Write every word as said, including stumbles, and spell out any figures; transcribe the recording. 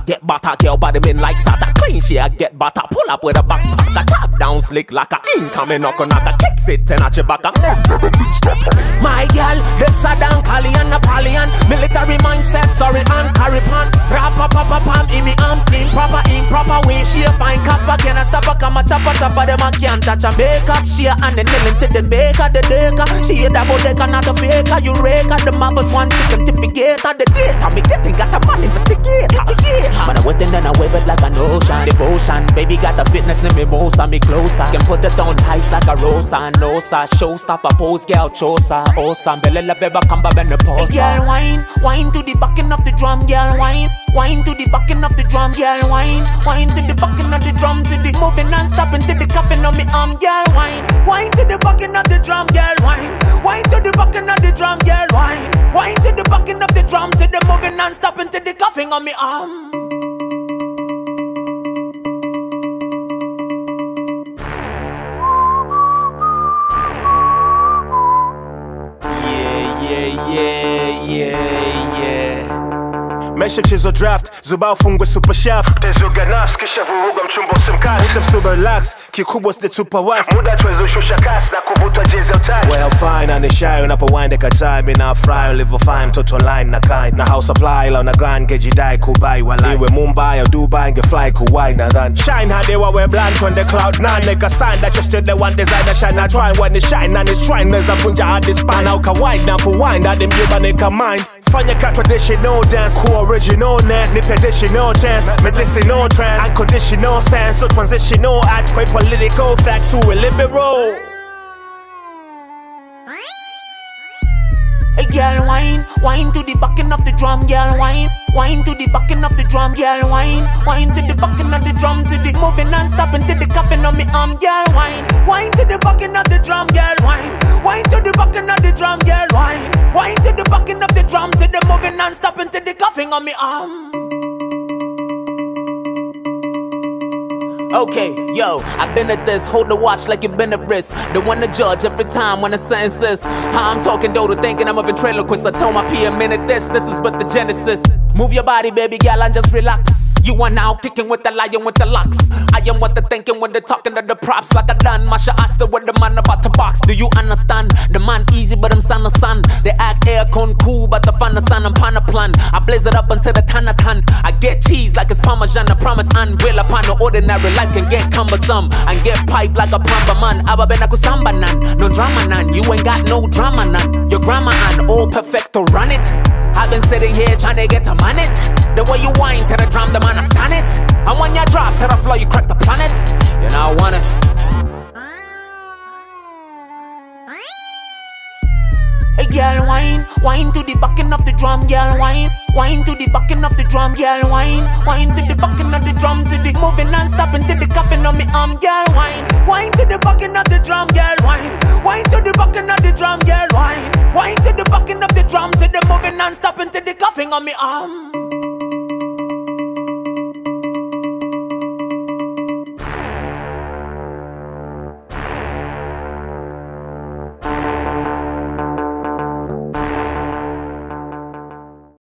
get butter. Girl body mean like sata. Clean she a get butter. Pull up with a backpack. A top down slick like a incoming knock on a kicks it and at your back. My girl, this a Dan Cali and Napoleon. Military mindset, sorry and carry pan. Rappa papa pam in me arm skin proper improper way. She a fine copper. Can I stop a come a chopper chopper them a can't touch a makeup. She a and the nailing to the maker the decker. She a double decker not a faker. You raker the mothers one chicken certificate. The data me getting got a man investigate. But I waiting then I wave it like an ocean. Devotion, baby got the fitness in me most and me closer. Can put it on ice like a rosa. Nosa, showstopper pose girl chosa. Awesome, belela beba kamba bende posa. Girl wine, wine to the backing of the drum. Girl wine, wine to the backing of the drum. Girl wine, wine to the backing of the drum. To the moving and stopping to the cuffing on me arm. Girl wine, wine to the backing of the drum. Girl wine, wine to the backing of the drum. Girl wine, wine to the backing of the drum. To the moving and stopping to the cuffing on me arm. Yeah, yeah, yeah, yeah. Mesha mchezo draft, zubao fungwe super shaft. Tezo ganas, kisha vuruga mchumbo simkasi. Uta super relax, kikubwa side super wast. Muda tuwezo shusha kasi na kuvutwa jezi utani. Well fine, anishayo unapowind eka time. Ina fry, live fine, toto line na kind. Na house supply, ila una grind, gejidai kubai walai. Iwe Mumbai or Dubai, nge fly kuwai na dhan. Shine hadi wawe blunt on the cloud nine. Nigga sign that just the one designer shine. I try when it shine and it's trying. Neza punja hadi spine, au kawaii na kuwind. Hadi mjuba nika mind. Fanya ka traditional dance, cool originalness. Nipe additional chance, medicinal trance. Unconditional stance, so transitional act. Quite political fact to a liberal. Hey girl wine, wine to the backing of the drum. Girl wine, wine to the backing of the drum. Girl wine, wine to the backing of the drum. To the moving and stopping to the cuffing on me arm. Girl wine, wine to the backing of the drum. Girl wine, wine to the backing of the drum. Girl wine, wine to the backing of the drum. To the moving and stopping to the cuffing on me arm. Okay, yo, I've been at this, hold the watch like you've been at risk. The one to judge every time when the sentence is. How I'm talking though to thinking I'm a ventriloquist. I told my P M minute this, this is but the genesis. Move your body baby girl and just relax. You are now kicking with the lion with the locks. I am what they're thinking when they're talking to the props. Like I done, Masha arts the what the man about to box. Do you understand? The man easy but I'm son of son. They act aircon cool but the fun of sun I'm pan a plan. I blaze it up until the tanatan. I get cheese like it's Parmesan. I promise unreal upon the ordinary life can get cumbersome. And get pipe like a plumber man. Aba bena kusamba nan. No drama nan. You ain't got no drama nan. Your grammar and all perfect to run it. I've been sitting here trying to get a man it. The way you whine to the drum, the man I stand it. And when you drop to the floor, you crack the planet. You know I want it. Hey girl wine, wine to the backing of the drum. Girl wine, wine to the backing of the drum. Girl wine, wine to the backing of the drum. To the moving and stopping to the cuffing.